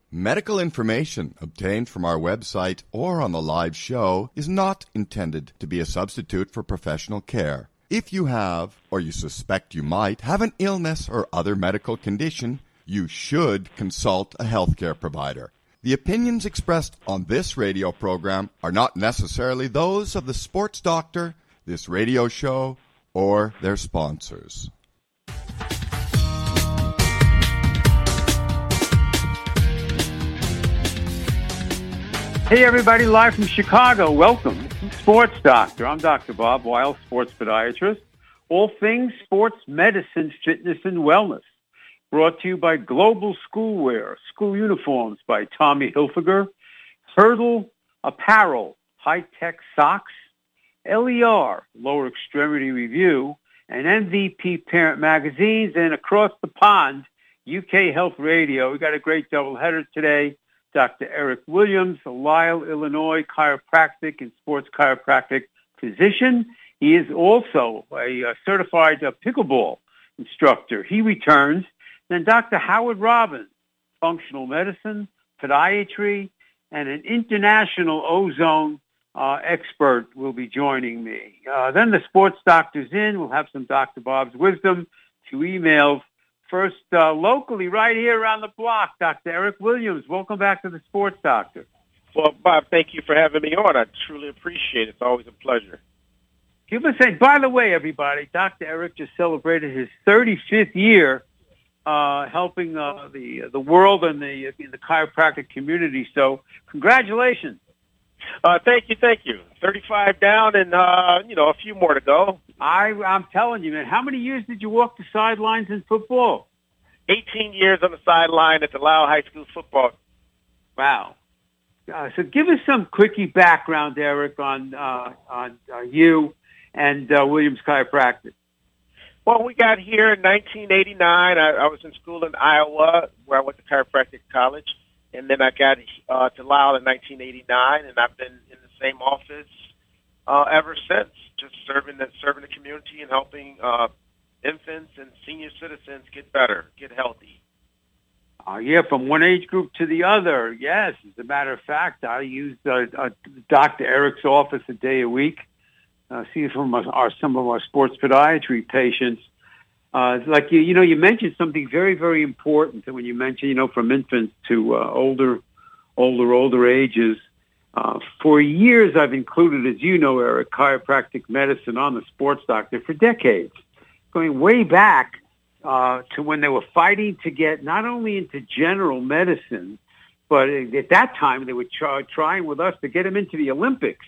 Medical information obtained from our website or on the live show is not intended to be a substitute for professional care. If you have, or you suspect you might, have an illness or other medical condition, you should consult a healthcare provider. The opinions expressed on this radio program are not necessarily those of the sports doctor, this radio show, or their sponsors. Hey everybody, live from Chicago. Welcome to Sports Doctor. I'm Dr. Bob Weil, sports podiatrist. All things sports medicine, fitness, and wellness. Brought to you by Global Schoolwear, school uniforms by Tommy Hilfiger, Hurdle Apparel, high-tech socks, LER, Lower Extremity Review, and MVP Parent Magazines, and across the pond, UK Health Radio. We got a great doubleheader today. Dr. Eric Williams, a Lisle, Illinois chiropractic and sports chiropractic physician. He is also a certified pickleball instructor. He returns. Then Dr. Howard Robbins, functional medicine, podiatry, and an international ozone expert will be joining me. Then the sports doctor's in. We'll have some Dr. Bob's wisdom, 2 emails. First, locally, right here around the block, Dr. Eric Williams. Welcome back to the Sports Doctor. Well, Bob, thank you for having me on. I truly appreciate it. It's always a pleasure. Give us a, by the way, everybody, Dr. Eric just celebrated his 35th year helping the world and the chiropractic community. So congratulations. Thank you. 35 down and, a few more to go. I'm telling you, man, how many years did you walk the sidelines in football? 18 years on the sideline at the Lisle High School football. Wow. So give us some quickie background, Eric, on you and Williams Chiropractic. Well, we got here in 1989. I was in school in Iowa where I went to chiropractic college. And then I got to Lisle in 1989, and I've been in the same office ever since, just serving the community and helping infants and senior citizens get better, get healthy. Yeah, from one age group to the other. Yes, as a matter of fact, I use Dr. Eric's office a day a week. See some of our sports podiatry patients. Like you mentioned something very, very important when you mentioned, from infants to older ages. For years, I've included, as you know, Eric, chiropractic medicine on the Sports Doctor for decades, going way back to when they were fighting to get not only into general medicine, but at that time they were trying with us to get them into the Olympics.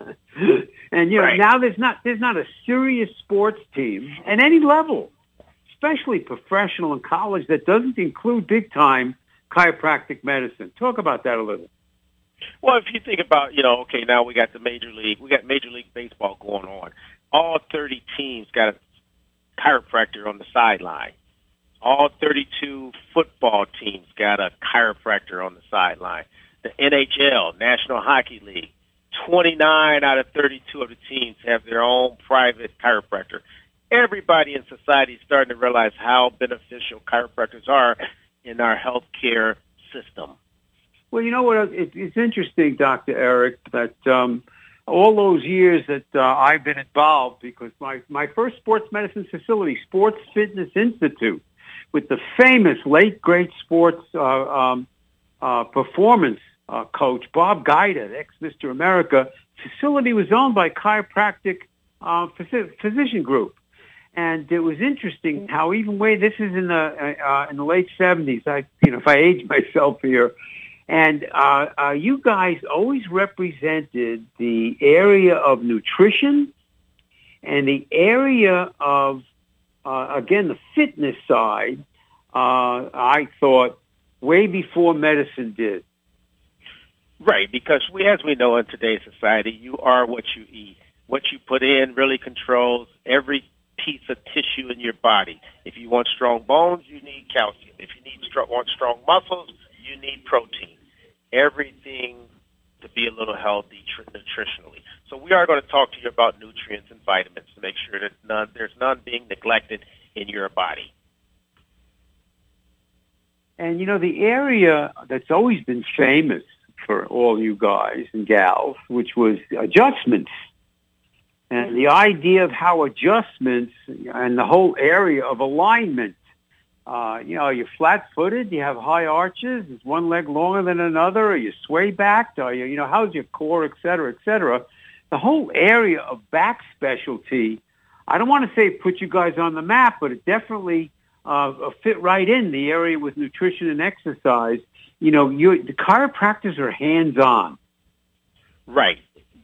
And right. Now there's not a serious sports team at any level, especially professional and college, that doesn't include big-time chiropractic medicine. Talk about that a little. Well, if you think about, now we got Major League Baseball going on. All 30 teams got a chiropractor on the sideline. All 32 football teams got a chiropractor on the sideline. The NHL, National Hockey League, 29 out of 32 of the teams have their own private chiropractor. Everybody in society is starting to realize how beneficial chiropractors are in our healthcare system. Well, you know what? It's interesting, Dr. Eric, that all those years that I've been involved, because my first sports medicine facility, Sports Fitness Institute, with the famous late great sports performance coach Bob Guida, ex-Mr. America, facility was owned by Chiropractic Physician Group. And it was interesting how even this is in the late 70s. If I age myself here, and you guys always represented the area of nutrition and the area of again the fitness side. I thought way before medicine did. Right, because as we know in today's society, you are what you eat. What you put in really controls every piece of tissue in your body. If you want strong bones, you need calcium. If you want strong muscles, you need protein. Everything to be a little healthy nutritionally. So we are going to talk to you about nutrients and vitamins to make sure that there's none being neglected in your body. And, the area that's always been famous for all you guys and gals, which was adjustments. And the idea of how adjustments and the whole area of alignment, you're flat-footed, you have high arches, is one leg longer than another, are you sway-backed, are you, how's your core, et cetera, et cetera. The whole area of back specialty, I don't want to say it put you guys on the map, but it definitely fit right in the area with nutrition and exercise. The chiropractors are hands-on. Right.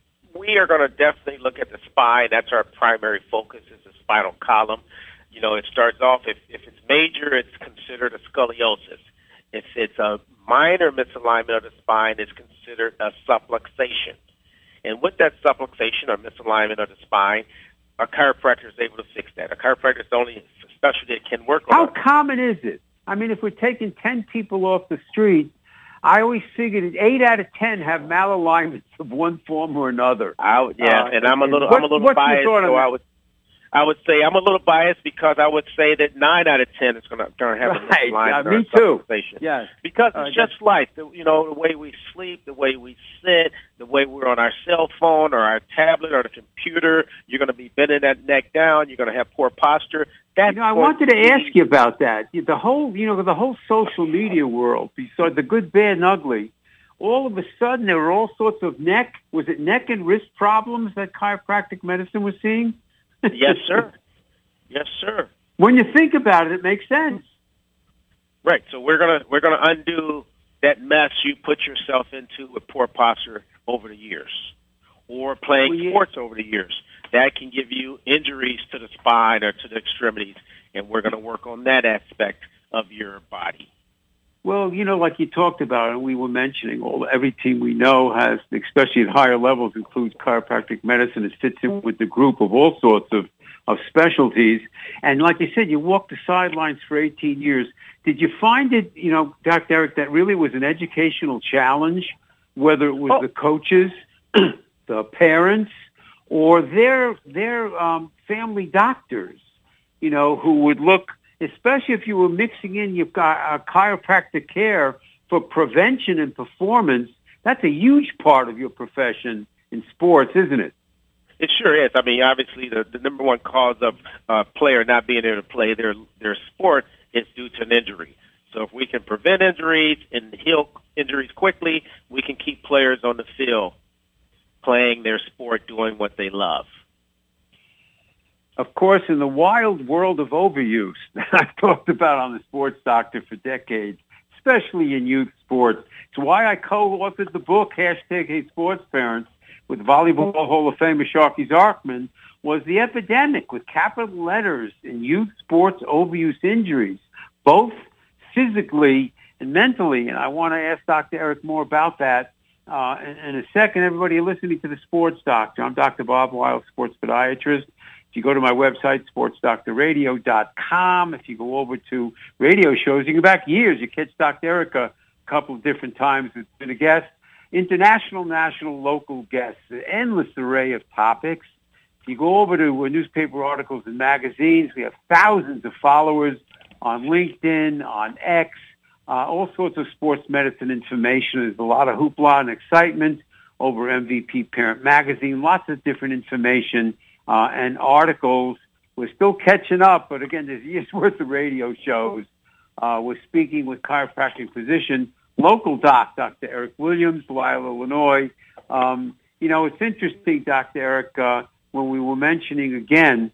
We are going to definitely look at the spine. That's our primary focus, is the spinal column. It starts off, if it's major, it's considered a scoliosis. If it's a minor misalignment of the spine, it's considered a subluxation. And with that subluxation or misalignment of the spine, a chiropractor is able to fix that. A chiropractor is the only specialty that can work on How common is it? I mean, if we're taking 10 people off the street, I always figured that 8 out of 10 have malalignments of one form or another. And I'm a little biased, so I would say I'm a little biased because I would say that 9 out of 10 is going to have a misalignment or me too. Yes. Because it's just life. The way we sleep, the way we sit, the way we're on our cell phone or our tablet or the computer, you're going to be bending that neck down. You're going to have poor posture. I wanted to ask you about that. The whole social media world, besides the good, bad, and ugly, all of a sudden there were all sorts of neck and wrist problems that chiropractic medicine was seeing? Yes, sir. Yes, sir. When you think about it, it makes sense. Right. So we're gonna undo that mess you put yourself into with poor posture over the years, or playing sports over the years. That can give you injuries to the spine or to the extremities, and we're going to work on that aspect of your body. Well, like you talked about, and we were mentioning, every team we know has, especially at higher levels, includes chiropractic medicine. It fits in with the group of all sorts of specialties. And like you said, you walked the sidelines for 18 years. Did you find it, Dr. Eric, that really was an educational challenge, whether it was the coaches, the parents, or their family doctors, who would look, especially if you were mixing in your chiropractic care for prevention and performance? That's a huge part of your profession in sports, isn't it? It sure is. I mean, obviously, the number one cause of a player not being able to play their sport is due to an injury. So if we can prevent injuries and heal injuries quickly, we can keep players on the field playing their sport, doing what they love. Of course, in the wild world of overuse that I've talked about on the Sports Doctor for decades, especially in youth sports, it's why I co-authored the book, #Hey Sports Parents, with Volleyball Hall of Famer Sharky Zarkman, was the epidemic with capital letters in youth sports overuse injuries, both physically and mentally. And I want to ask Dr. Eric more about that in a second. Everybody listening to the Sports Doctor, I'm Dr. Bob Weil, sports podiatrist. If you go to my website, sportsdoctorradio.com, if you go over to radio shows, you go back years, you catch Dr. Eric a couple of different times. It's been a guest, international, national, local guests, an endless array of topics. If you go over to newspaper articles and magazines, we have thousands of followers on LinkedIn, on X, all sorts of sports medicine information. There's a lot of hoopla and excitement over MVP Parent Magazine, lots of different information and articles. We're still catching up, but again, there's years worth of radio shows. We're speaking with chiropractic physician, local doc, Dr. Eric Williams, Lisle, Illinois. It's interesting, Dr. Eric, when we were mentioning again,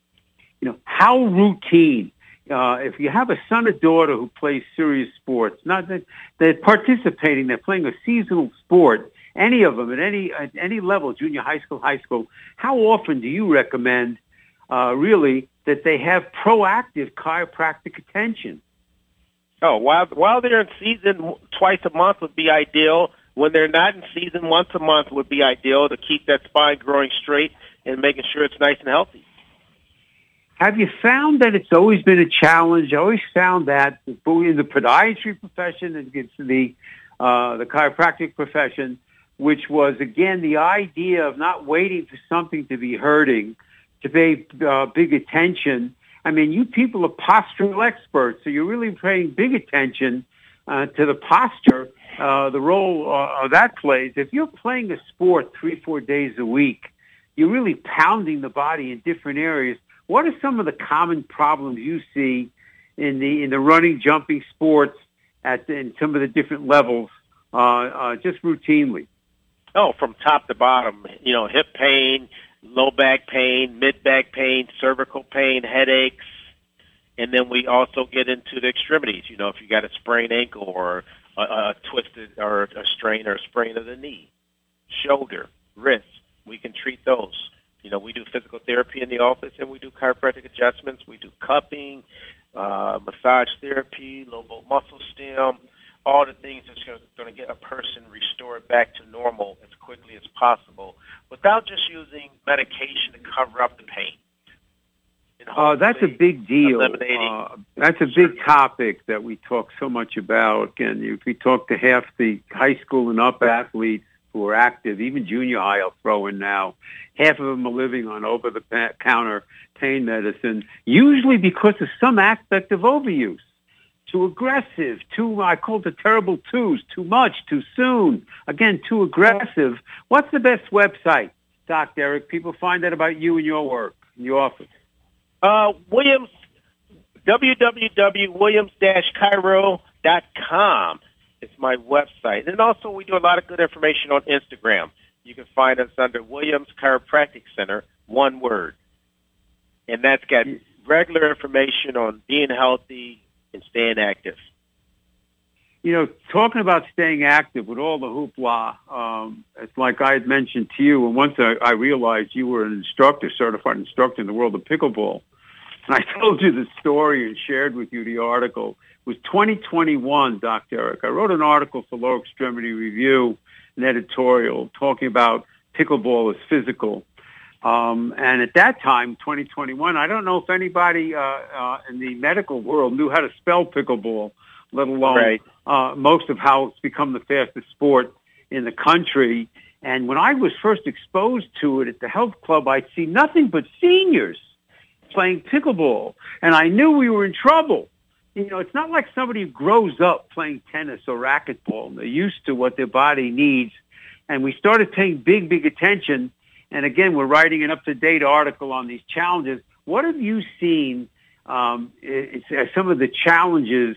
how routine. If you have a son or daughter who plays serious sports, not that they're participating, they're playing a seasonal sport, any of them at any level, junior high school, how often do you recommend really that they have proactive chiropractic attention? Oh, while they're in season, twice a month would be ideal. When they're not in season, once a month would be ideal to keep that spine growing straight and making sure it's nice and healthy. Have you found that it's always been a challenge? I always found that in the podiatry profession and the chiropractic profession, which was, again, the idea of not waiting for something to be hurting, to pay big attention, I mean, you people are postural experts, so you're really paying big attention to the posture, the role that plays. If you're playing a sport 3-4 days a week, you're really pounding the body in different areas. What are some of the common problems you see in the running, jumping sports in some of the different levels, just routinely? Oh, from top to bottom, hip pain, low back pain, mid back pain, cervical pain, headaches. And then we also get into the extremities. If you got a sprained ankle or a twisted or a strain or a sprain of the knee, shoulder, wrist, we can treat those. We do physical therapy in the office, and we do chiropractic adjustments. We do cupping, massage therapy, low muscle stem, all the things that's going to get a person restored back to normal as quickly as possible without just using medication to cover up the pain. That's a big deal. That's a big topic that we talk so much about. And if we talk to half the high school and up athletes who are active, even junior high I'll throw in now, half of them are living on over-the-counter pain medicine, usually because of some aspect of overuse. Too aggressive, I call it the terrible twos, too much, too soon, again, too aggressive. What's the best website, Dr. Eric? People find out about you and your work in your office. Williams, www.williams-chiro.com. It's my website. And also we do a lot of good information on Instagram. You can find us under Williams Chiropractic Center, one word. And that's got regular information on being healthy and staying active. Talking about staying active with all the hoopla, it's like I had mentioned to you, and once I realized you were an certified instructor in the world of pickleball. And I told you the story and shared with you the article. It was 2021, Dr. Eric. I wrote an article for Lower Extremity Review, an editorial, talking about pickleball as physical. And at that time, 2021, I don't know if anybody in the medical world knew how to spell pickleball, let alone most of how it's become the fastest sport in the country. And when I was first exposed to it at the health club, I'd see nothing but seniors playing pickleball. And I knew we were in trouble. It's not like somebody who grows up playing tennis or racquetball. And they're used to what their body needs. And we started paying big attention. And again, we're writing an up-to-date article on these challenges. What have you seen some of the challenges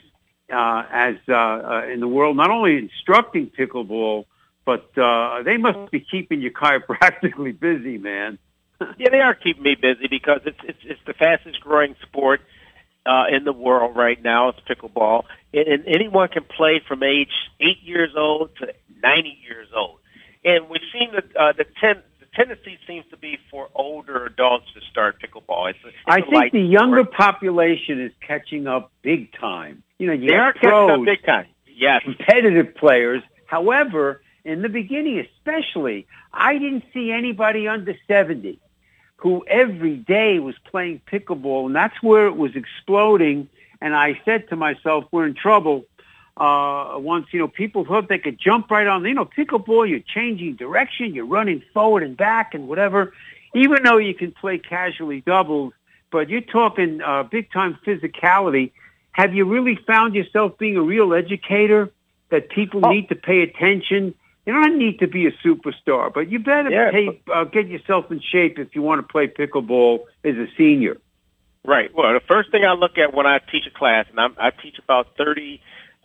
as in the world, not only instructing pickleball, but they must be keeping you chiropractically busy, man. Yeah, they are keeping me busy because it's the fastest growing sport in the world right now. It's pickleball, and anyone can play from age 8 years old to 90 years old. And we've seen that the tendency seems to be for older adults to start pickleball. I think the younger population is catching up big time. You are catching up big time. Yes, competitive players. However, in the beginning, especially, I didn't see anybody under 70 who every day was playing pickleball, and that's where it was exploding. And I said to myself, we're in trouble. Once, people thought they could jump right on. Pickleball, you're changing direction, you're running forward and back and whatever, even though you can play casually doubles, but you're talking big-time physicality. Have you really found yourself being a real educator that people need to pay attention? You don't need to be a superstar, but you better get yourself in shape if you want to play pickleball as a senior. Right. Well, the first thing I look at when I teach a class, and I teach about 30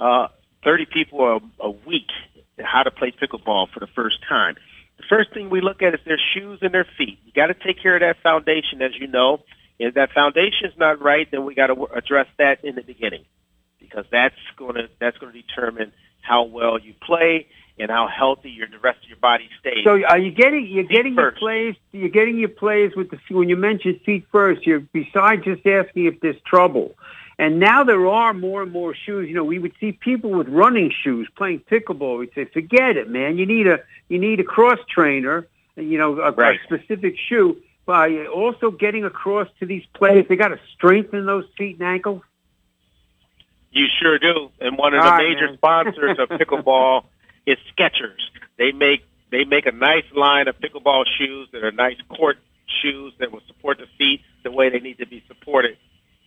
people a week how to play pickleball for the first time. The first thing we look at is their shoes and their feet. You got to take care of that foundation, as you know. If that foundation is not right, then we got to address that in the beginning, because that's going to determine how well you play and how healthy the rest of your body stays. So are you getting your plays? You're getting your plays with the when you mention feet first. You're besides just asking if there's trouble. And now there are more and more shoes. We would see people with running shoes playing pickleball. We'd say, forget it, man. You need a cross trainer, a specific shoe. By also getting across to these players, they got to strengthen those feet and ankles. You sure do. And one of the major sponsors of pickleball is Skechers. They make a nice line of pickleball shoes that are nice court shoes that will support the feet the way they need to be supported.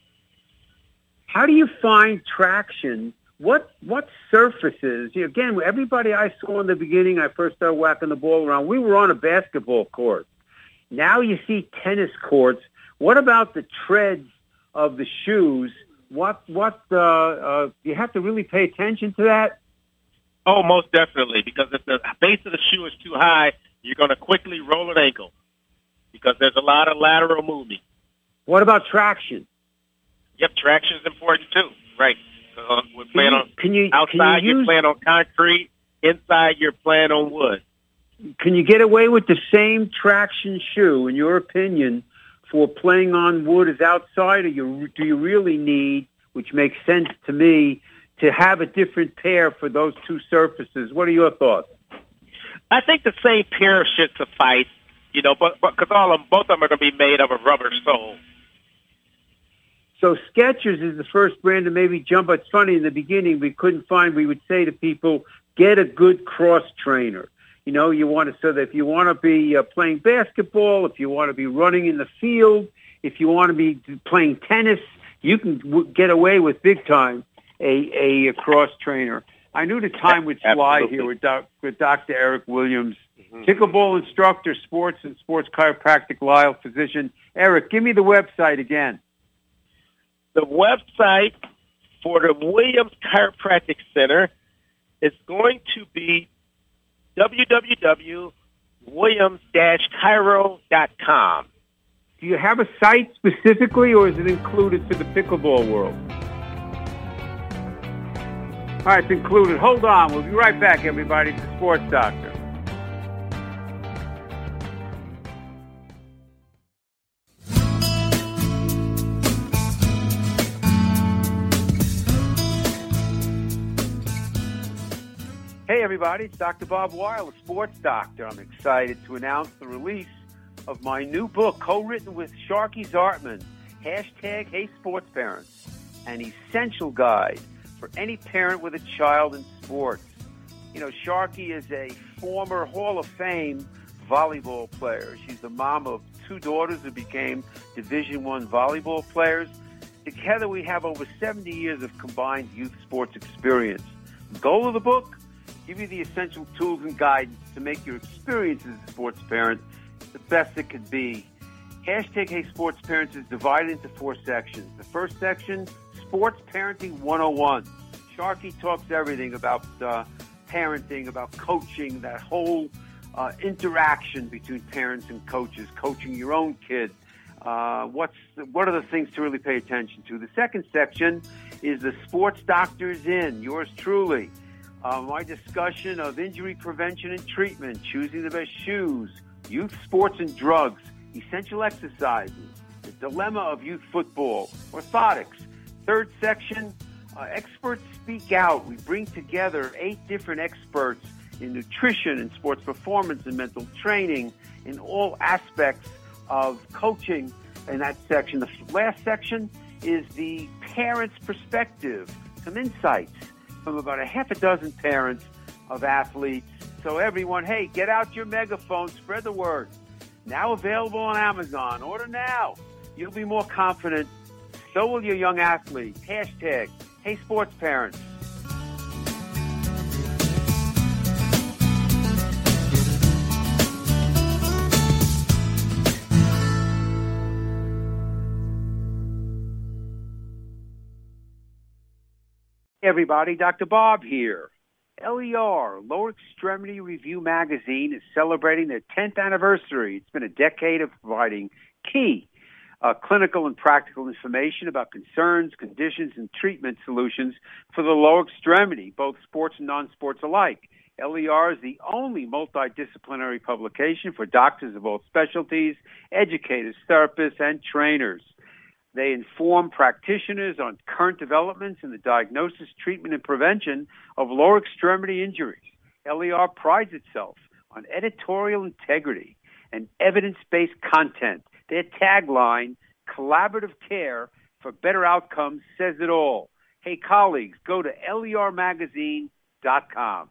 How do you find traction? What surfaces? Again, everybody I saw in the beginning, I first started whacking the ball around, we were on a basketball court. Now you see tennis courts. What about the treads of the shoes? You have to really pay attention to that? Oh, most definitely, because if the base of the shoe is too high, you're going to quickly roll an ankle because there's a lot of lateral movement. What about traction? Yep, traction is important too. Right. We're playing outside, you're playing on concrete. Inside, you're playing on wood. Can you get away with the same traction shoe, in your opinion, for playing on wood as outside, or do you really need, which makes sense to me, to have a different pair for those two surfaces? What are your thoughts? I think the same pair should suffice, but because both of them are going to be made of a rubber sole. So Skechers is the first brand to maybe jump. It's funny, in the beginning we would say to people, get a good cross trainer. You want to, so that if you want to be playing basketball, if you want to be running in the field, if you want to be playing tennis, you can get away with big time a cross trainer. I knew the time would fly here with Dr. Eric Williams, pickleball instructor, sports and sports chiropractic, Lyle physician. Eric, give me the website again. The website for the Williams Chiropractic Center is going to be www.williams-chiro.com. Do you have a site specifically, or is it included for the pickleball world? All right, it's included. Hold on. We'll be right back, everybody. It's the Sports Doctor. Hey, everybody. It's Dr. Bob Weil, the Sports Doctor. I'm excited to announce the release of my new book, co-written with Sharky Zartman, #HeySportsParents, an essential guide for any parent with a child in sports. Sharky is a former Hall of Fame volleyball player. She's the mom of two daughters who became Division I volleyball players. Together, we have over 70 years of combined youth sports experience. The goal of the book? Give you the essential tools and guidance to make your experience as a sports parent the best it could be. #HeySportsParents is divided into 4 sections. The first section, Sports Parenting 101. Sharky talks everything about parenting, about coaching, that whole interaction between parents and coaches, coaching your own kid. What are the things to really pay attention to? The second section is the Sports Doctor's In, yours truly. My discussion of injury prevention and treatment, choosing the best shoes, youth sports and drugs, essential exercises, the dilemma of youth football, orthotics. Third section, experts speak out. We bring together 8 different experts in nutrition and sports performance and mental training in all aspects of coaching in that section. The last section is the parent's perspective, some insights from about a half a dozen parents of athletes. So everyone, hey, get out your megaphone, spread the word. Now available on Amazon. Order now. You'll be more confident. So will your young athlete. #HeySportsParents. Hey everybody, Dr. Bob here. LER, Lower Extremity Review Magazine, is celebrating their 10th anniversary. It's been a decade of providing key clinical and practical information about concerns, conditions, and treatment solutions for the lower extremity, both sports and non-sports alike. LER is the only multidisciplinary publication for doctors of all specialties, educators, therapists, and trainers. They inform practitioners on current developments in the diagnosis, treatment, and prevention of lower extremity injuries. LER prides itself on editorial integrity and evidence-based content. Their tagline, collaborative care for better outcomes, says it all. Hey, colleagues, go to lermagazine.com.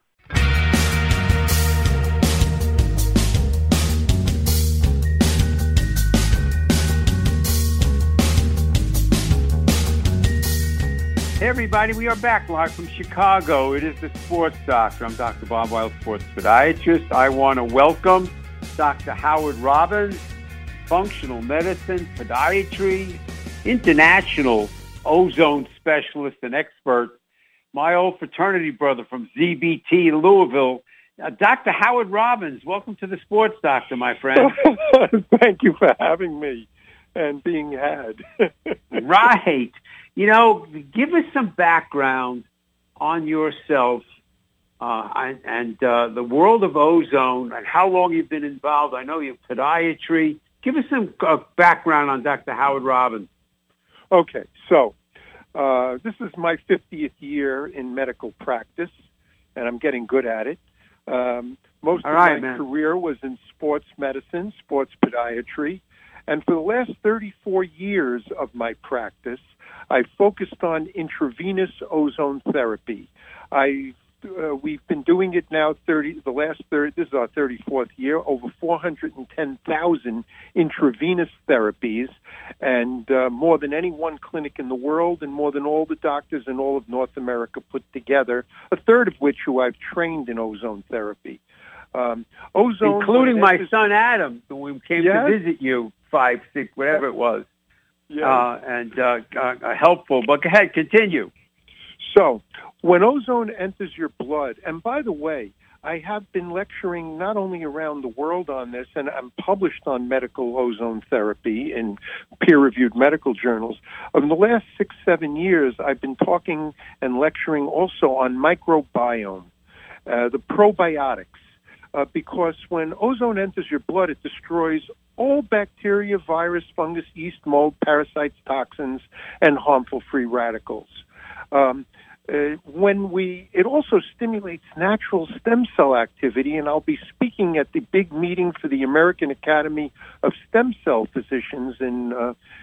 Hey, everybody, we are back live from Chicago. It is the Sports Doctor. I'm Dr. Bob Weil, sports podiatrist. I want to welcome Dr. Howard Robbins, functional medicine, podiatry, international ozone specialist and expert, my old fraternity brother from ZBT in Louisville. Dr. Howard Robbins, welcome to the Sports Doctor, my friend. Thank you for having me and being had. Right. You know, give us some background on yourself and the world of ozone and how long you've been involved. I know you have podiatry. Give us some background on Dr. Howard Robbins. Okay, so this is my 50th year in medical practice, and I'm getting good at it. Most of my career was in sports medicine, sports podiatry, and for the last 34 years of my practice, I focused on intravenous ozone therapy. We've been doing it now this is our 34th year, over 410,000 intravenous therapies, and more than any one clinic in the world, and more than all the doctors in all of North America put together, a third of which who I've trained in ozone therapy. Ozone, including my son Adam, when we came to visit you 5, 6, whatever it was. And helpful. But go ahead, continue. So, when ozone enters your blood, and by the way, I have been lecturing not only around the world on this, and I'm published on medical ozone therapy in peer-reviewed medical journals. In the last 6, 7 years, I've been talking and lecturing also on microbiome, the probiotics, because when ozone enters your blood, it destroys all bacteria, virus, fungus, yeast, mold, parasites, toxins, and harmful free radicals. It also stimulates natural stem cell activity, and I'll be speaking at the big meeting for the American Academy of Stem Cell Physicians in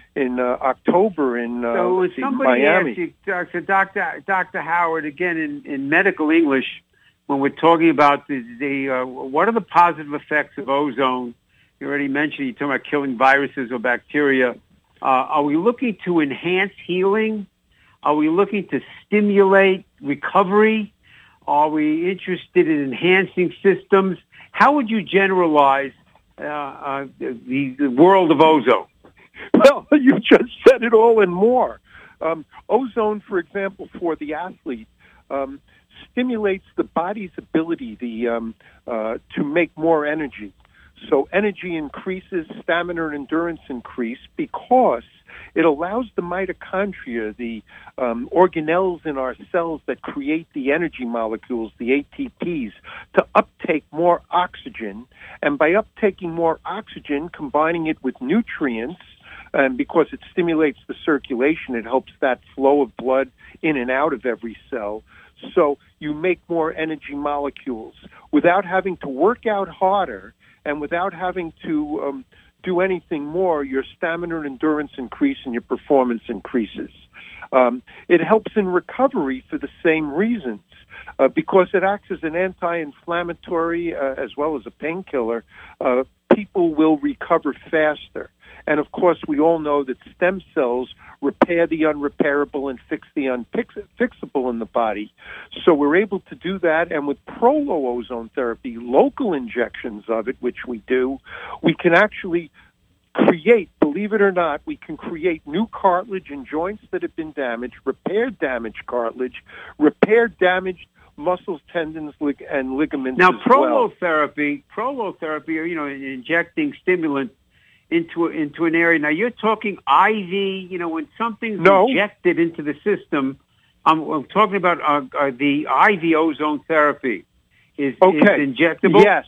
October in so somebody Miami. Asked you, Dr. Howard, again in medical English, when we're talking about the what are the positive effects of ozone? You already mentioned you're talking about killing viruses or bacteria. Are we looking to enhance healing? Are we looking to stimulate recovery? Are we interested in enhancing systems? How would you generalize the world of ozone? Well, you just said it all and more. Ozone, for example, for the athlete, stimulates the body's ability to make more energy. So energy increases, stamina and endurance increase because it allows the mitochondria, the organelles in our cells that create the energy molecules, the ATPs, to uptake more oxygen. And by uptaking more oxygen, combining it with nutrients, and because it stimulates the circulation, it helps that flow of blood in and out of every cell. So you make more energy molecules without having to work out harder and without having to do anything more. Your stamina and endurance increase and your performance increases. It helps in recovery for the same reasons. Because it acts as an anti-inflammatory as well as a painkiller, people will recover faster. And, of course, we all know that stem cells repair the unrepairable and fix the unfixable in the body. So we're able to do that. And with prolo-ozone therapy, local injections of it, which we do, we can actually create, believe it or not, we can create new cartilage in joints that have been damaged, repair damaged cartilage, repair damaged muscles, tendons, and ligaments. Now, prolotherapy, or injecting stimulant into an area. Now, you're talking IV. When something's injected into the system, I'm talking about the IV ozone therapy. Is injectable? Yes,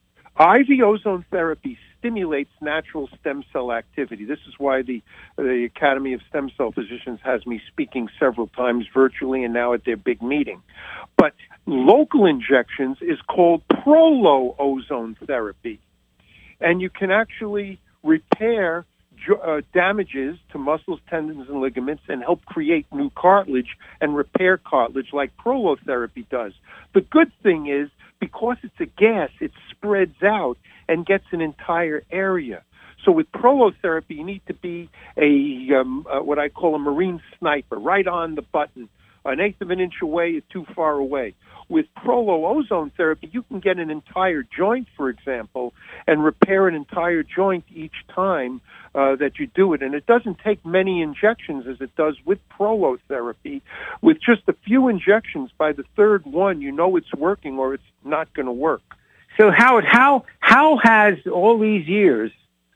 IV ozone therapy stimulates natural stem cell activity. This is why the Academy of Stem Cell Physicians has me speaking several times virtually and now at their big meeting. But local injections is called prolo-ozone therapy. And you can actually repair damages to muscles, tendons, and ligaments and help create new cartilage and repair cartilage like prolotherapy does. The good thing is, because it's a gas, it spreads out and gets an entire area. So with prolotherapy, you need to be what I call a marine sniper, right on the button an eighth of an inch away is too far away. With Prolo ozone therapy, you can get an entire joint, for example, and repair an entire joint each time that you do it. And it doesn't take many injections as it does with Prolo therapy. With just a few injections, by the third one, you know it's working or it's not going to work. So, Howard, how has all these years,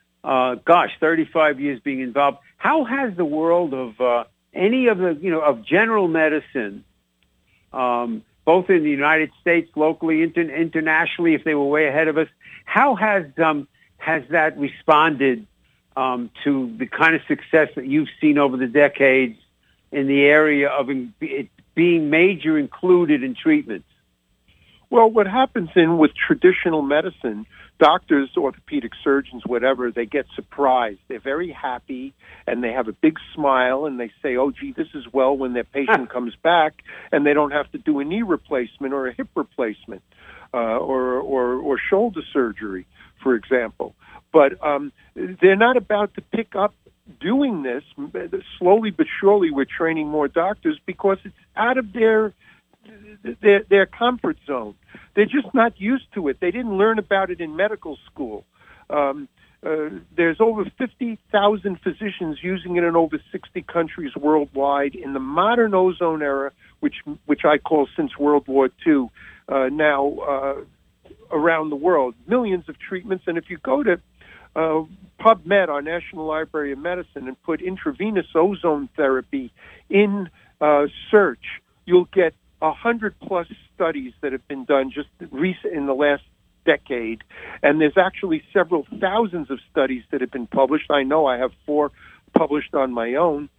35 years being involved, how has the world of any of the, of general medicine, both in the United States, locally, internationally, if they were way ahead of us, how has that responded to the kind of success that you've seen over the decades in the area of it being major included in treatments? Well, what happens with traditional medicine, doctors, orthopedic surgeons, whatever, they get surprised. They're very happy, and they have a big smile, and they say, oh, gee, this is well when their patient comes back, and they don't have to do a knee replacement or a hip replacement or shoulder surgery, for example. But they're not about to pick up doing this. Slowly but surely, we're training more doctors because it's out of their comfort zone. They're just not used to it. They didn't learn about it in medical school. There's over 50,000 physicians using it in over 60 countries worldwide. In the modern ozone era, which I call since World War II, now around the world, millions of treatments. And if you go to PubMed, our National Library of Medicine, and put intravenous ozone therapy in search, you'll get 100+ studies that have been done just in the last decade, and there's actually several thousands of studies that have been published. I know I have 4 published on my own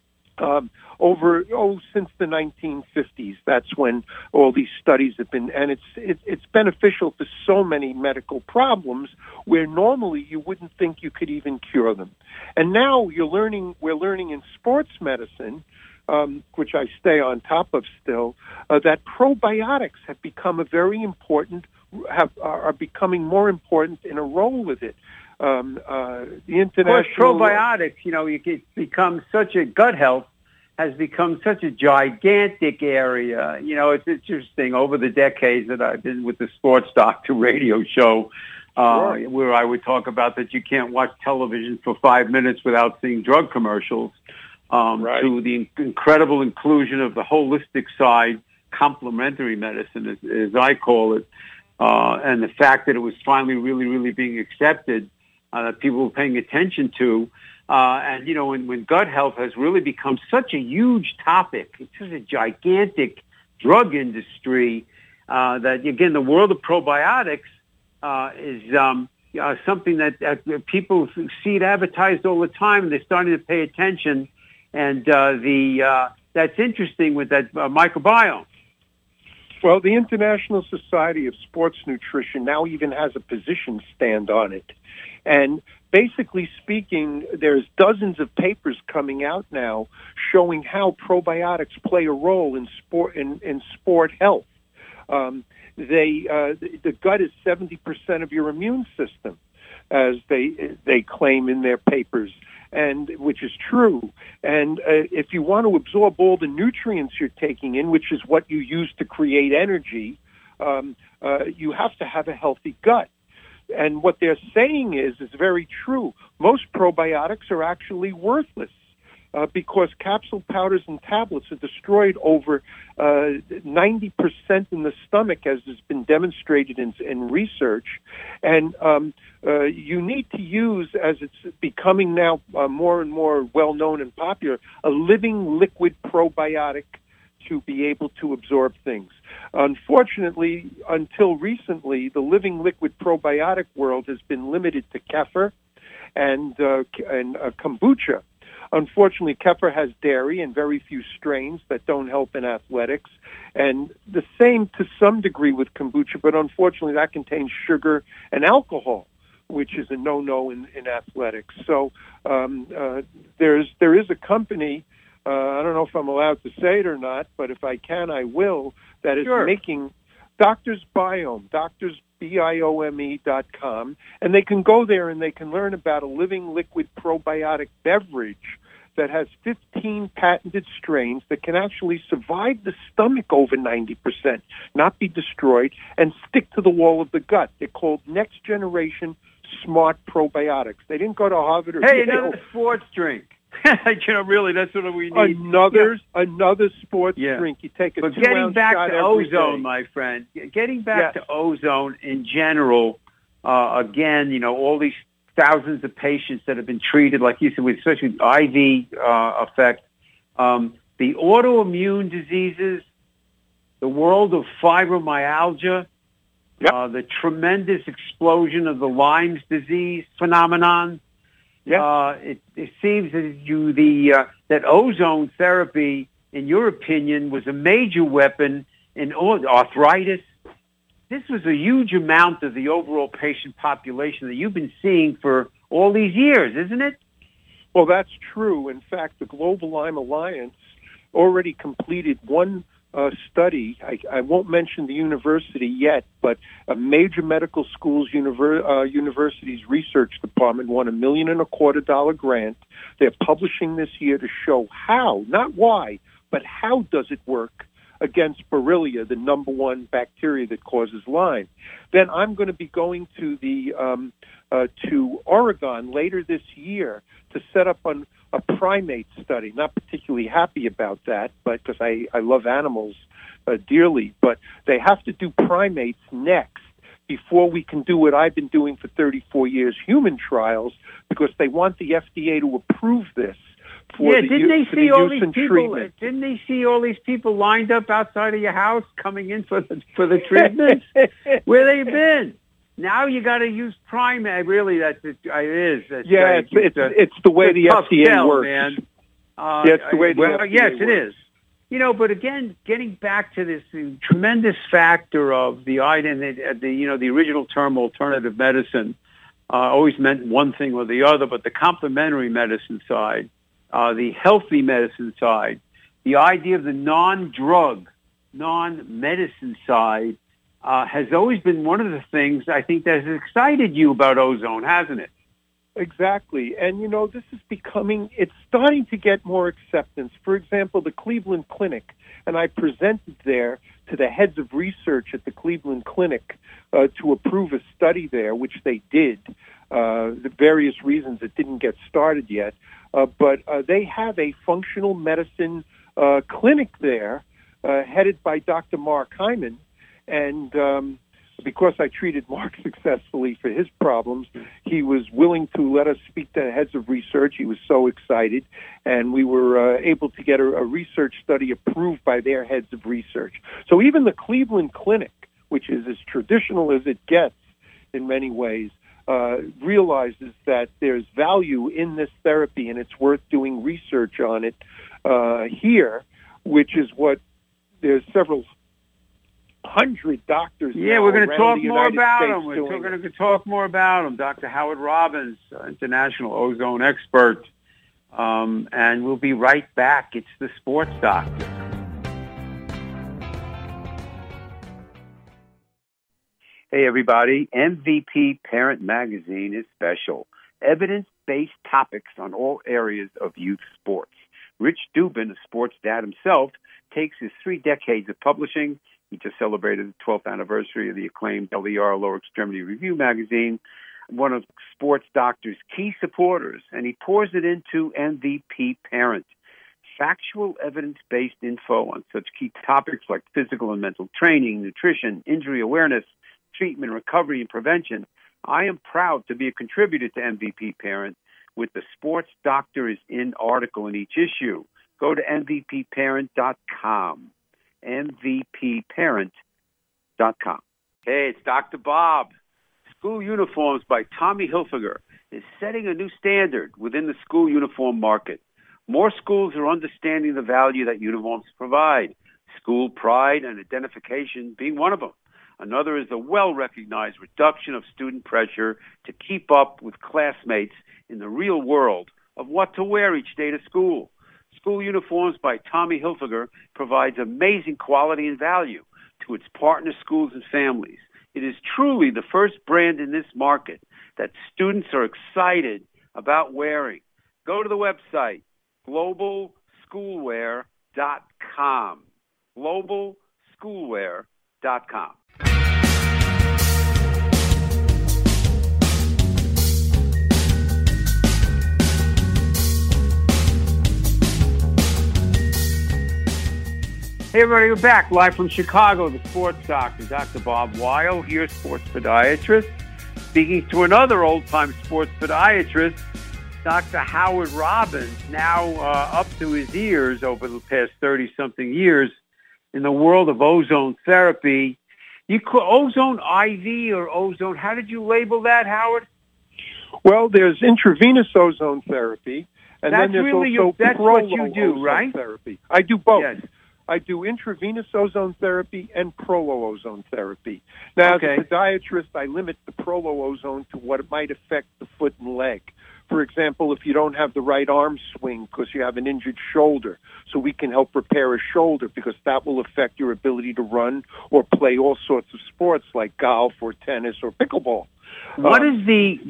since the 1950s. That's when all these studies have been, and it's beneficial for so many medical problems where normally you wouldn't think you could even cure them. And now we're learning in sports medicine, which I stay on top of still, that probiotics have become are becoming more important in a role with it. The international, of course, probiotics, it becomes such a gut health has become such a gigantic area. It's interesting over the decades that I've been with the Sports Doctor radio show, where I would talk about that you can't watch television for 5 minutes without seeing drug commercials. To the incredible inclusion of the holistic side, complementary medicine, as I call it, and the fact that it was finally really, really being accepted, that people were paying attention to. And, when gut health has really become such a huge topic, it's just a gigantic drug industry, that, again, the world of probiotics is something that people see it advertised all the time, and they're starting to pay attention. And that's interesting with that microbiome. Well, the International Society of Sports Nutrition now even has a position stand on it. And basically speaking, there's dozens of papers coming out now showing how probiotics play a role in sport health. The gut is 70% of your immune system, as they claim in their papers, and which is true. And if you want to absorb all the nutrients you're taking in, which is what you use to create energy, you have to have a healthy gut. And what they're saying is very true. Most probiotics are actually worthless because capsule powders and tablets are destroyed over 90% in the stomach, as has been demonstrated in research. And you need to use, as it's becoming now more and more well-known and popular, a living liquid probiotic to be able to absorb things. Unfortunately, until recently, the living liquid probiotic world has been limited to kefir and kombucha. Unfortunately, kefir has dairy and very few strains that don't help in athletics. And the same to some degree with kombucha, but unfortunately that contains sugar and alcohol, which is a no-no in athletics. So there is a company, I don't know if I'm allowed to say it or not, but if I can, I will, that is making Doctors Biome, DoctorsBiome.com, and they can go there and they can learn about a living liquid probiotic beverage that has 15 patented strains that can actually survive the stomach over 90%, not be destroyed, and stick to the wall of the gut. They're called next generation smart probiotics. They didn't go to Harvard or Hey, Yale. another sports drink. Really, that's what we need. Another sports drink. You take a 2-ounce shot every day. But getting back to ozone, my friend, getting back to ozone in general, again, all these thousands of patients that have been treated, like you said, with especially IV effect, the autoimmune diseases, the world of fibromyalgia, the tremendous explosion of the Lyme's disease phenomenon. It seems that ozone therapy, in your opinion, was a major weapon in arthritis. This was a huge amount of the overall patient population that you've been seeing for all these years, isn't it? Well, that's true. In fact, the Global Lyme Alliance already completed one study. I won't mention the university yet, but a major medical school's university's research department won $1.25 million grant. They're publishing this year to show how, not why, but how does it work against Borrelia, the number one bacteria that causes Lyme. Then I'm going to be going to to Oregon later this year to set up a primate study. Not particularly happy about that, but because I love animals dearly. But they have to do primates next before we can do what I've been doing for 34 years, human trials, because they want the FDA to approve this. Didn't they see all these people lined up outside of your house coming in for the treatments? Where they been? Now you got to use primate. Really, it's the way the FDA works, man. It's the way the FDA yes, works. It is. But again, getting back to this tremendous factor of the original term alternative medicine always meant one thing or the other, but the complementary medicine side, the healthy medicine side, the idea of the non-drug, non-medicine side has always been one of the things I think that has excited you about ozone, hasn't it? Exactly. And, this is it's starting to get more acceptance. For example, the Cleveland Clinic, and I presented there to the heads of research at the Cleveland Clinic to approve a study there, which they did. The various reasons it didn't get started yet. But they have a functional medicine clinic there headed by Dr. Mark Hyman. And because I treated Mark successfully for his problems, he was willing to let us speak to the heads of research. He was so excited. And we were able to get a research study approved by their heads of research. So even the Cleveland Clinic, which is as traditional as it gets in many ways, realizes that there's value in this therapy and it's worth doing research on it here, which is what there's several hundred doctors. We're going to talk more about them. We're going to talk more about them. Dr. Howard Robbins, international ozone expert, and we'll be right back. It's the Sports Doctor. Hey, everybody. MVP Parent Magazine is special. Evidence-based topics on all areas of youth sports. Rich Dubin, a sports dad himself, takes his 3 decades of publishing. He just celebrated the 12th anniversary of the acclaimed LER, Lower Extremity Review magazine, one of Sports Doctor's key supporters, and he pours it into MVP Parent. Factual, evidence-based info on such key topics like physical and mental training, nutrition, injury awareness, treatment, recovery, and prevention. I am proud to be a contributor to MVP Parent with the Sports Doctor is in article in each issue. Go to MVPparent.com. MVPparent.com. Hey, it's Dr. Bob. School Uniforms by Tommy Hilfiger is setting a new standard within the school uniform market. More schools are understanding the value that uniforms provide, school pride and identification being one of them. Another is the well-recognized reduction of student pressure to keep up with classmates in the real world of what to wear each day to school. School Uniforms by Tommy Hilfiger provides amazing quality and value to its partner schools and families. It is truly the first brand in this market that students are excited about wearing. Go to the website, globalschoolwear.com. globalschoolwear.com. Hey everybody, we're back live from Chicago, the sports doctor, Dr. Bob Weil, here, sports podiatrist, speaking to another old-time sports podiatrist, Dr. Howard Robbins, now up to his ears over the past 30-something years in the world of ozone therapy. You call ozone IV or ozone, how did you label that, Howard? Well, there's intravenous ozone therapy, and that's then there's really also that's what you do, right? Therapy. I do both. Yes. I do intravenous ozone therapy and prolo-ozone therapy. Now, as a podiatrist, I limit the prolo-ozone to what it might affect the foot and leg. For example, if you don't have the right arm swing because you have an injured shoulder, so we can help repair a shoulder because that will affect your ability to run or play all sorts of sports like golf or tennis or pickleball. What is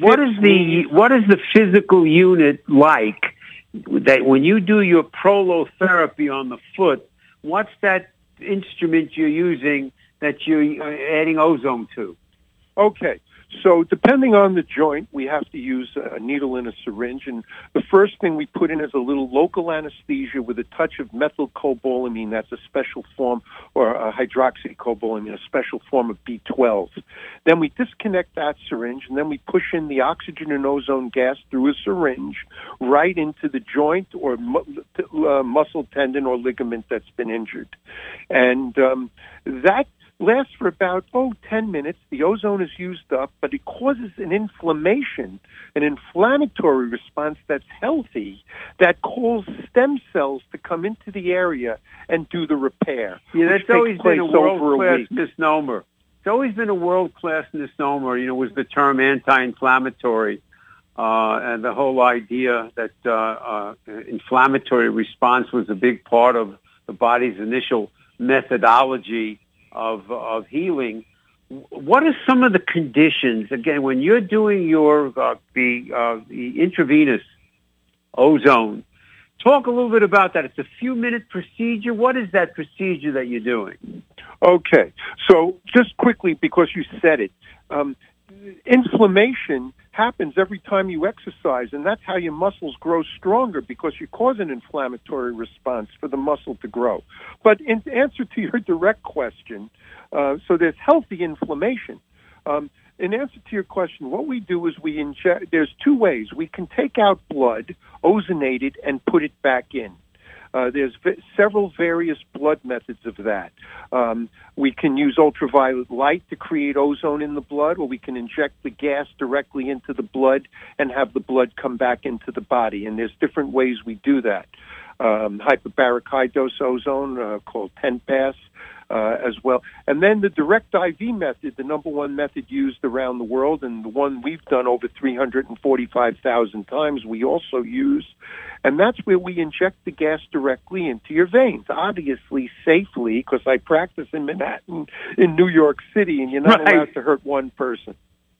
the physical unit like that when you do your prolotherapy on the foot? What's that instrument you're using that you're adding ozone to? Okay. So depending on the joint, we have to use a needle and a syringe. And the first thing we put in is a little local anesthesia with a touch of methylcobalamin. That's a special form, or hydroxycobalamin, a special form of B12. Then we disconnect that syringe, and then we push in the oxygen and ozone gas through a syringe right into the joint or muscle, tendon, or ligament that's been injured. And that lasts for about 10 minutes. The ozone is used up, but it causes an inflammation, an inflammatory response that's healthy that calls stem cells to come into the area and do the repair. Yeah, that's always been a world-class misnomer. It's always been a world-class misnomer, was the term anti-inflammatory, and the whole idea that inflammatory response was a big part of the body's initial methodology of healing. What are some of the conditions, again, when you're doing your the intravenous ozone? Talk a little bit about that. It's a few-minute procedure. What is that procedure that you're doing? Okay. So just quickly, because you said it, inflammation happens every time you exercise, and that's how your muscles grow stronger, because you cause an inflammatory response for the muscle to grow. But in answer to your direct question, so there's healthy inflammation. In answer to your question, what we do is we inject. There's two ways. We can take out blood, ozonate it, and put it back in. There's several various blood methods of that. We can use ultraviolet light to create ozone in the blood, or we can inject the gas directly into the blood and have the blood come back into the body. And there's different ways we do that. Hyperbaric high dose ozone, called TenPass, as well. And then the direct IV method, the number one method used around the world, and the one we've done over 345,000 times, we also use. And that's where we inject the gas directly into your veins, obviously safely, because I practice in Manhattan, in New York City, and you're not allowed to hurt one person.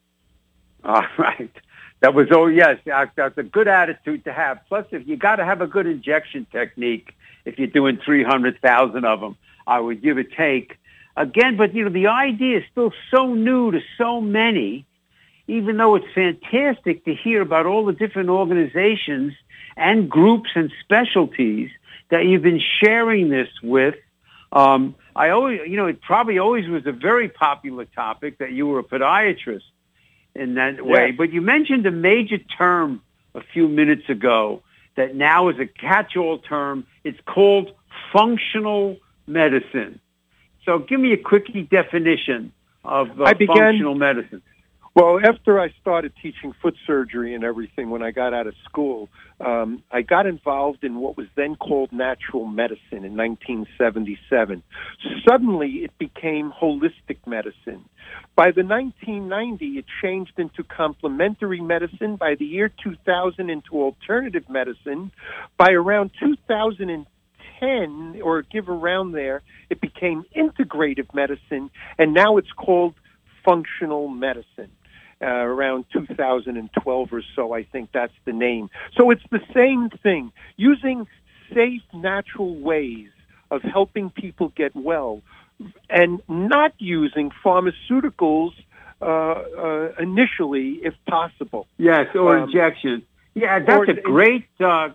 All right. That was, that's a good attitude to have. Plus, if you got to have a good injection technique, if you're doing 300,000 of them, I would give a take. Again, but, the idea is still so new to so many, even though it's fantastic to hear about all the different organizations and groups and specialties that you've been sharing this with. I always, it probably always was a very popular topic that you were a podiatrist in that way. But you mentioned a major term a few minutes ago that now is a catch-all term. It's called functional medicine. So give me a quickie definition of functional medicine. Well, after I started teaching foot surgery and everything when I got out of school, I got involved in what was then called natural medicine in 1977. Suddenly, it became holistic medicine. By the 1990s, it changed into complementary medicine. By the year 2000, into alternative medicine. By around 2010, or give around there, it became integrative medicine, and now it's called functional medicine. around 2012 or so. I think that's the name. So it's the same thing, using safe, natural ways of helping people get well and not using pharmaceuticals initially, if possible. Yes, or injection. Yeah, that's a great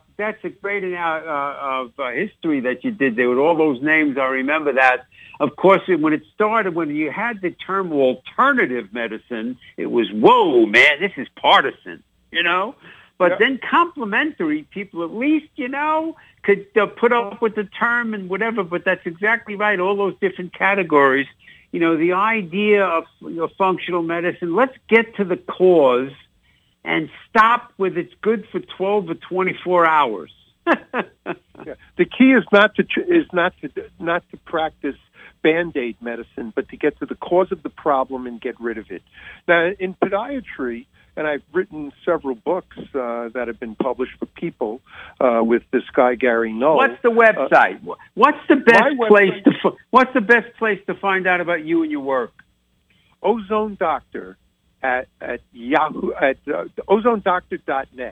history that you did there with all those names. I remember that. Of course, when it started, when you had the term alternative medicine, it was, whoa, man, this is partisan, you know? But then complementary people at least, you know, could put up with the term and whatever, but that's exactly right, all those different categories. You know, the idea of functional medicine, let's get to the cause and stop with it's good for 12 or 24 hours. The key is not to practice Band-Aid medicine, but to get to the cause of the problem and get rid of it. Now, in podiatry, and I've written several books that have been published for people with this guy Gary Null. What's the website? What's the best place to find out about you and your work? Ozone Doctor at Yahoo at ozonedoctor.net.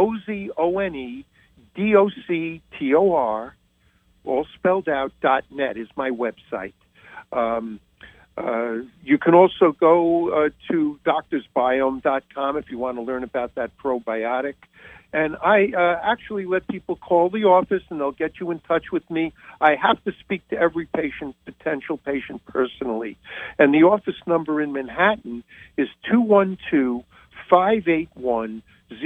OZONEDOCTOR, all spelled out, .net is my website. You can also go to doctorsbiome.com if you want to learn about that probiotic. And I actually let people call the office, and they'll get you in touch with me. I have to speak to every potential patient personally. And the office number in Manhattan is 212-581-0101.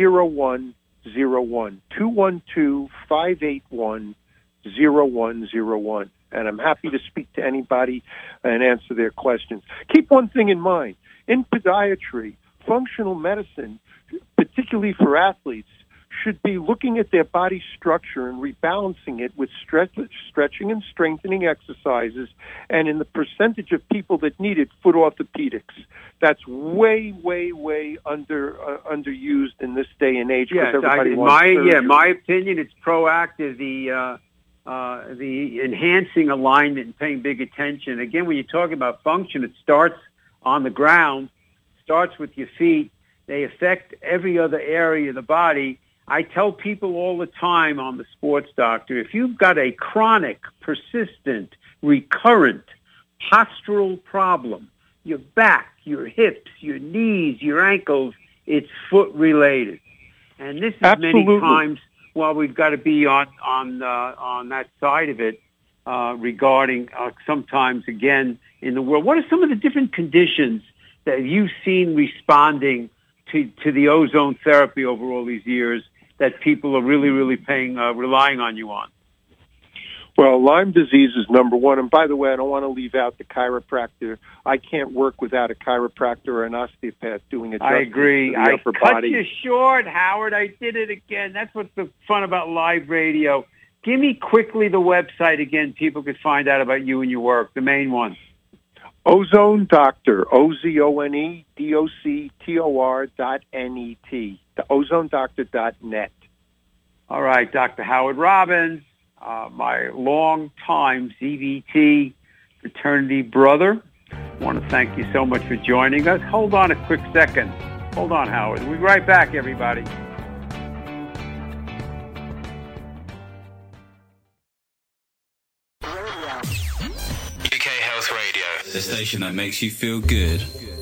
212-581-0101. And I'm happy to speak to anybody and answer their questions. Keep one thing in mind. In podiatry, functional medicine, particularly for athletes, should be looking at their body structure and rebalancing it with stretching and strengthening exercises, and in the percentage of people that need it, foot orthopedics. That's way, way, way underused in this day and age. Yes, my opinion, it's proactive. The enhancing alignment and paying big attention. Again, when you're talking about function, it starts on the ground, starts with your feet. They affect every other area of the body. I tell people all the time on the Sports Doctor, if you've got a chronic, persistent, recurrent postural problem, your back, your hips, your knees, your ankles, it's foot related. And this is many times while we've got to be on that side of it regarding sometimes, again, in the world. What are some of the different conditions that you've seen responding to the ozone therapy over all these years that people are really, really relying on you on? Well, Lyme disease is number one. And by the way, I don't want to leave out the chiropractor. I can't work without a chiropractor or an osteopath doing a I agree. To the upper body. You short, Howard. I did it again. That's what's the fun about live radio. Give me quickly the website again. People could find out about you and your work, the main one. Ozone Doctor, OZONEDOCTOR.net, the ozonedoctor.net. All right, Dr. Howard Robbins, my long-time ZVT fraternity brother. I want to thank you so much for joining us. Hold on a quick second. Hold on, Howard. We'll be right back, everybody. UK Health Radio, the station that makes you feel good.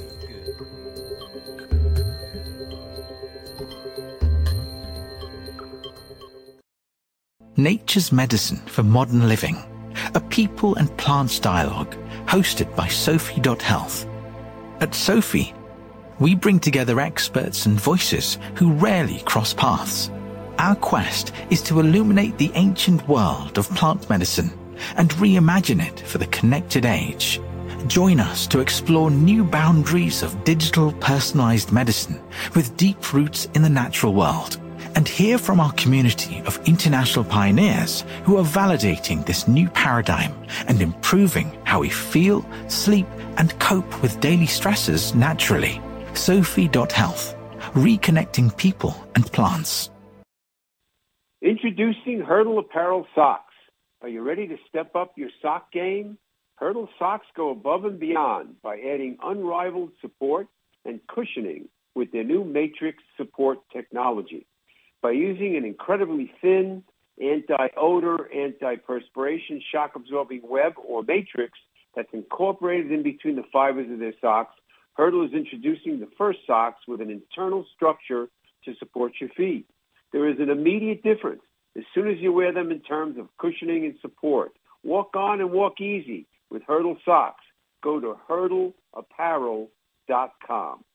Nature's Medicine for Modern Living, a people and plants dialogue hosted by Sophie.Health. At Sophie, we bring together experts and voices who rarely cross paths. Our quest is to illuminate the ancient world of plant medicine and reimagine it for the connected age. Join us to explore new boundaries of digital personalized medicine with deep roots in the natural world, and hear from our community of international pioneers who are validating this new paradigm and improving how we feel, sleep, and cope with daily stresses naturally. Sophie.Health, reconnecting people and plants. Introducing Hurdle Apparel Socks. Are you ready to step up your sock game? Hurdle socks go above and beyond by adding unrivaled support, and cushioning with their new Matrix support technology. By using an incredibly thin, anti-odor, anti-perspiration, shock-absorbing web or matrix that's incorporated in between the fibers of their socks, Hurdle is introducing the first socks with an internal structure to support your feet. There is an immediate difference as soon as you wear them in terms of cushioning and support. Walk on and walk easy with Hurdle socks. Go to hurdleapparel.com.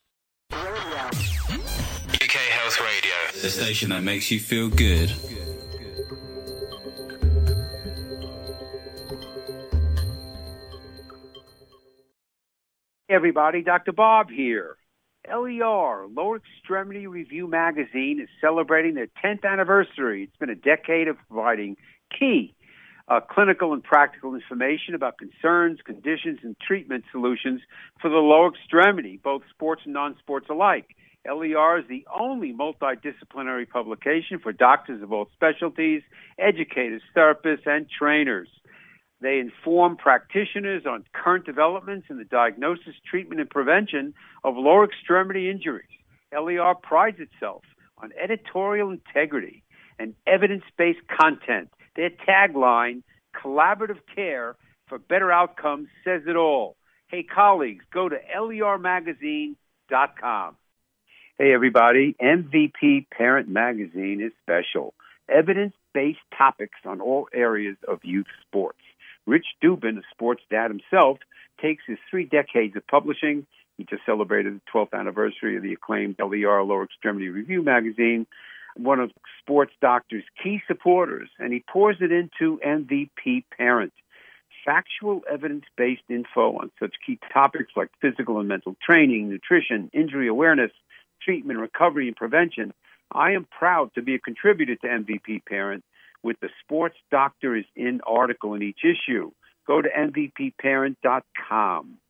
UK Health Radio, the station that makes you feel good. Hey everybody, Dr. Bob here. LER, Lower Extremity Review Magazine, is celebrating their 10th anniversary. It's been a decade of providing key clinical and practical information about concerns, conditions, and treatment solutions for the lower extremity, both sports and non-sports alike. LER is the only multidisciplinary publication for doctors of all specialties, educators, therapists, and trainers. They inform practitioners on current developments in the diagnosis, treatment, and prevention of lower extremity injuries. LER prides itself on editorial integrity and evidence-based content. Their tagline, collaborative care for better outcomes, says it all. Hey, colleagues, go to lermagazine.com. Hey, everybody, MVP Parent Magazine is special. Evidence-based topics on all areas of youth sports. Rich Dubin, a sports dad himself, takes his 3 decades of publishing. He just celebrated the 12th anniversary of the acclaimed LER Lower Extremity Review magazine, one of sports doctors' key supporters, and he pours it into MVP Parent. Factual, evidence-based info on such key topics like physical and mental training, nutrition, injury awareness, treatment, recovery, and prevention. I am proud to be a contributor to MVP Parent with the Sports Doctor is In article in each issue. Go to mvpparent.com.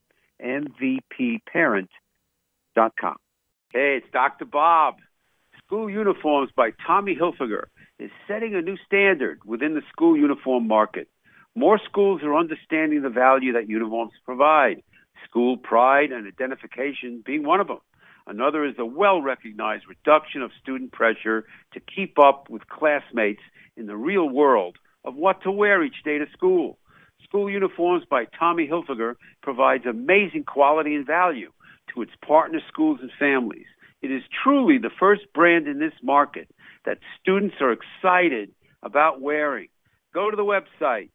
mvpparent.com. Hey, it's Dr. Bob. School Uniforms by Tommy Hilfiger is setting a new standard within the school uniform market. More schools are understanding the value that uniforms provide, school pride and identification being one of them. Another is the well-recognized reduction of student pressure to keep up with classmates in the real world of what to wear each day to school. School Uniforms by Tommy Hilfiger provides amazing quality and value to its partner schools and families. It is truly the first brand in this market that students are excited about wearing. Go to the website,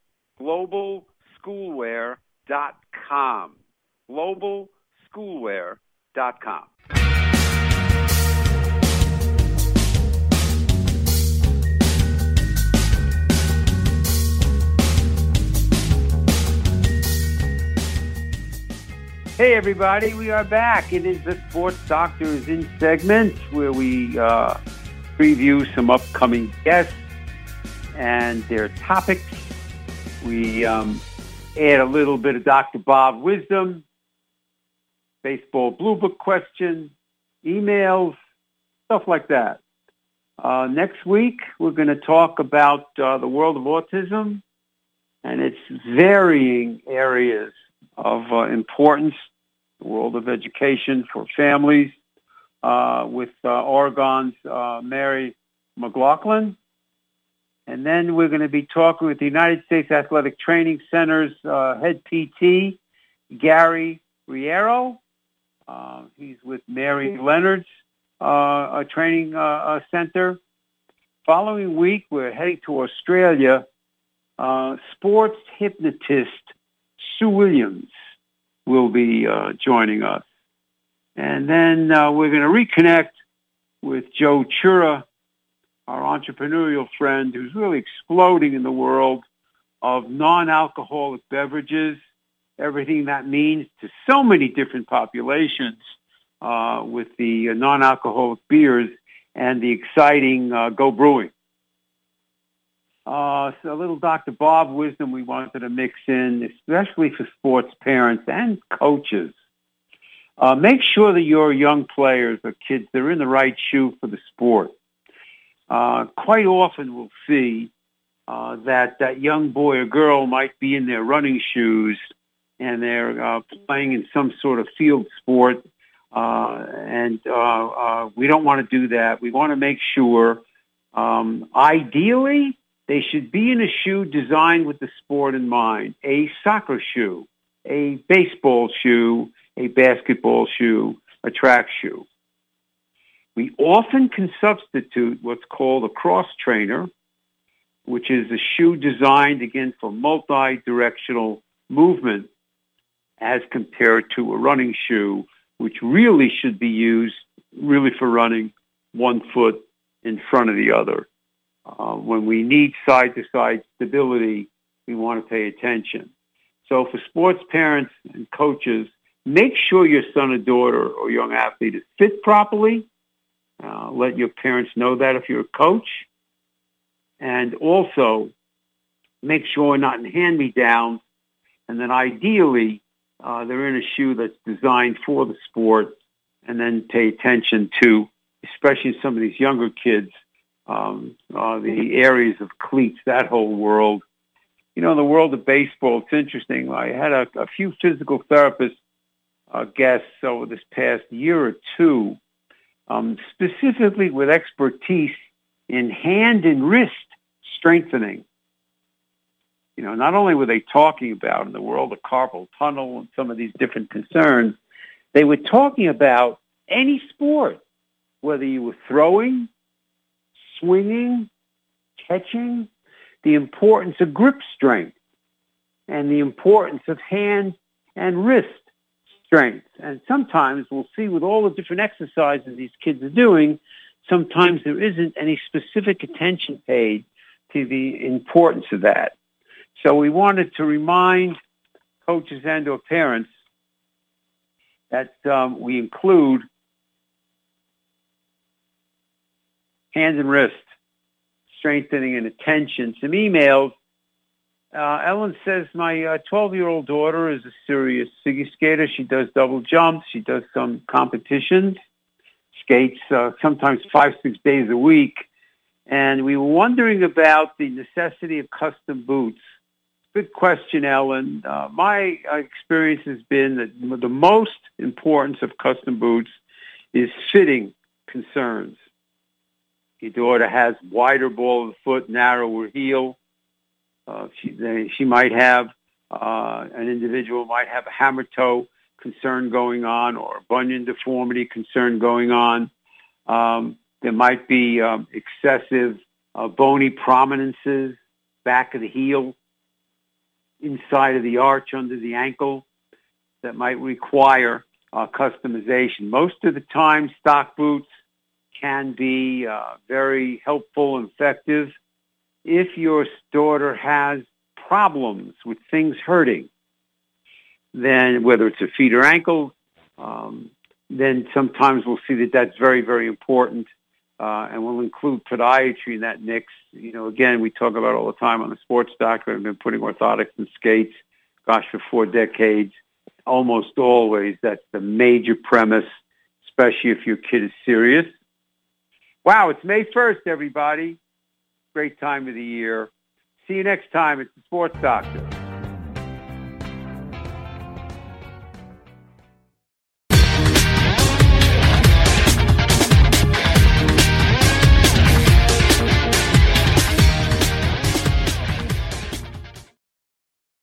globalschoolwear.com. globalschoolwear.com. Hey everybody, we are back. It is the Sports Doctor is In segment where we preview some upcoming guests and their topics. We add a little bit of Dr. Bob wisdom, baseball blue book question, emails, stuff like that. Next week, we're going to talk about the world of autism and its varying areas of importance, the world of education for families, with Oregon's Mary McLaughlin. And then we're going to be talking with the United States Athletic Training Center's head PT, Gary Riero. He's with Mary Leonard's training center. Following week, we're heading to Australia. Sports hypnotist Sue Williams will be joining us. And then we're going to reconnect with Joe Chura, our entrepreneurial friend who's really exploding in the world of non-alcoholic beverages, everything that means to so many different populations with the non-alcoholic beers and the exciting Go Brewing. So a little Dr. Bob wisdom we wanted to mix in, especially for sports parents and coaches. Make sure that your young players or kids, they're in the right shoe for the sport. Quite often we'll see that young boy or girl might be in their running shoes and they're playing in some sort of field sport and we don't want to do that. We want to make sure, ideally, they should be in a shoe designed with the sport in mind. A soccer shoe, a baseball shoe, a basketball shoe, a track shoe. We often can substitute what's called a cross trainer, which is a shoe designed, again, for multi-directional movement as compared to a running shoe, which really should be used really for running one foot in front of the other. When we need side-to-side stability, we want to pay attention. So for sports parents and coaches, make sure your son or daughter or young athlete is fit properly. Let your parents know that if you're a coach. And also make sure we're not in hand-me-downs. And then ideally, they're in a shoe that's designed for the sport. And then pay attention to, especially some of these younger kids, the areas of cleats, that whole world. You know, in the world of baseball, it's interesting. I had a few physical therapist guests over this past year or two, specifically with expertise in hand and wrist strengthening. You know, not only were they talking about in the world of carpal tunnel and some of these different concerns, they were talking about any sport, whether you were throwing, swinging, catching, the importance of grip strength and the importance of hand and wrist strength. And sometimes we'll see with all the different exercises these kids are doing, sometimes there isn't any specific attention paid to the importance of that. So we wanted to remind coaches and or parents that we include hand and wrist strengthening and attention. Some emails. Ellen says, my 12-year-old daughter is a serious figure skater. She does double jumps. She does some competitions, skates sometimes 5-6 days a week. And we were wondering about the necessity of custom boots. Good question, Ellen. My experience has been that the most importance of custom boots is fitting concerns. Your daughter has wider ball of the foot, narrower heel. She might have, an individual might have a hammer toe concern going on or a bunion deformity concern going on. There might be excessive bony prominences, back of the heel, inside of the arch under the ankle that might require customization. Most of the time, stock boots can be very helpful and effective. If your daughter has problems with things hurting, then whether it's a feet or ankle, then sometimes we'll see that that's very, very important. And we'll include podiatry in that mix. You know, again, we talk about all the time on the Sports Doctor. I've been putting orthotics in skates, gosh, for 4 decades. Almost always, that's the major premise, especially if your kid is serious. Wow, it's May 1st, everybody. Great time of the year. See you next time. It's the Sports Doctor.